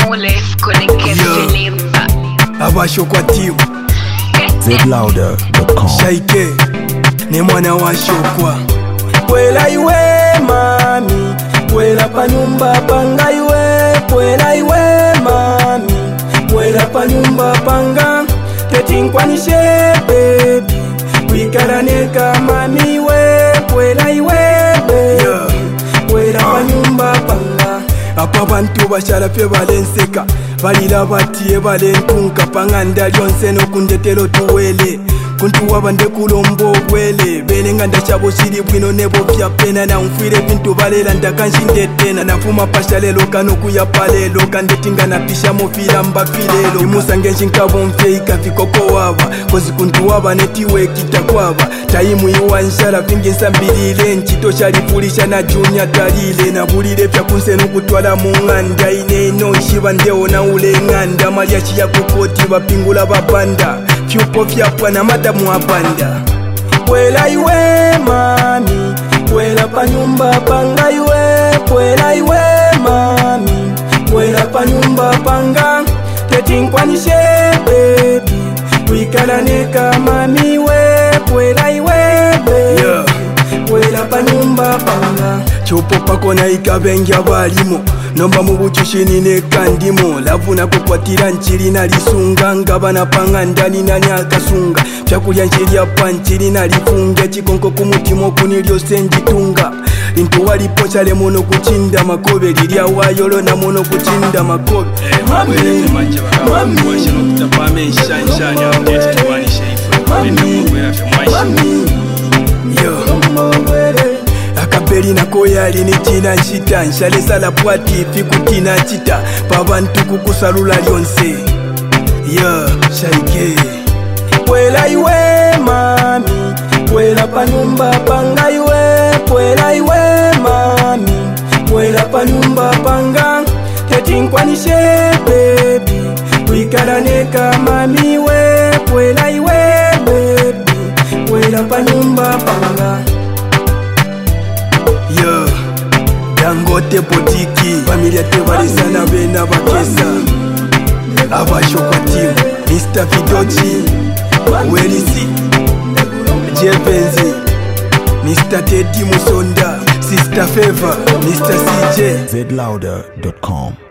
Abashokwa timu zlouder.com. Shaike ni mwana wa shokwa. Kwela iwe mami, kwela pa nyumba panga iwe. Kwela iwe mami, kwela pa nyumba panga. Tetinkwanishe baby, wikarane kama miwe. Kwela iwe baby, kwela pa nyumba panga. Apa bantu bashala pye balenseka, balira batiye balentunka panganda lyonse nokundetelo tuwele. Kuntu wabande kulombo obwele, belenga ndachabo shiri bwino nebo vya pena. Na umfire bintu balela ndakansindetena. Nafuma pashalelo kano kuya palelo, kandetinga na pisha mofila mbafilelo. Imusange nshinkabo mfe ikafikoko waba, kozi kuntu waba netiwe kitakwaba. Taimu iwa nshala vingi nsambilile, nchito shalifulisha na junior talile. Na bulile vya kunsenu kutwala munganda, ineno nshiba ndeo na ule nganda. Maliashi ya kukoti bapingula babanda, fyupo fyapwa na madamu wapanda. Kwela iwe mami, kwela pa nyumba panga iwe. Kwela iwe mami, kwela pa nyumba panga. Tetinkwanishe baby, wikalane kama miwe. Kwela iwe baby, kwela pa nyumba panga. Chopo pako na ikabengya balimo, nomba mubuchushini nekandimo. Lavuna kukwatira nchiri na lisunga, ngabana panga ndani nani akasunga. Chakulya nchiri apa nchiri na lifunga, chikonko kumutimo kunilyo senjitunga. Lintu walipocha le mono kuchinda makobe, lilia wayolo na mono kuchinda makobe. Mami, mami, akapeli nako yali ni tina nshita. Nshalesa la pwati fikutina chita, pabantu kukusalula lyonse. Shaike kwela iwe mami, kwela pa nyumba panga iwe. Kwela iwe mami, kwela pa nyumba panga. Tetinkwanishe baby, wikarane kama miwe. Kwela iwe baby, kwela pa nyumba panga. Dangote potiki, familia tebalisana bena bakesa. Abashokwa timu, Mr. Vidochi, Welisi, Jepenzi, Mr. Teddy Musonda, Sister Favor, Mr. CJ zlouder.com.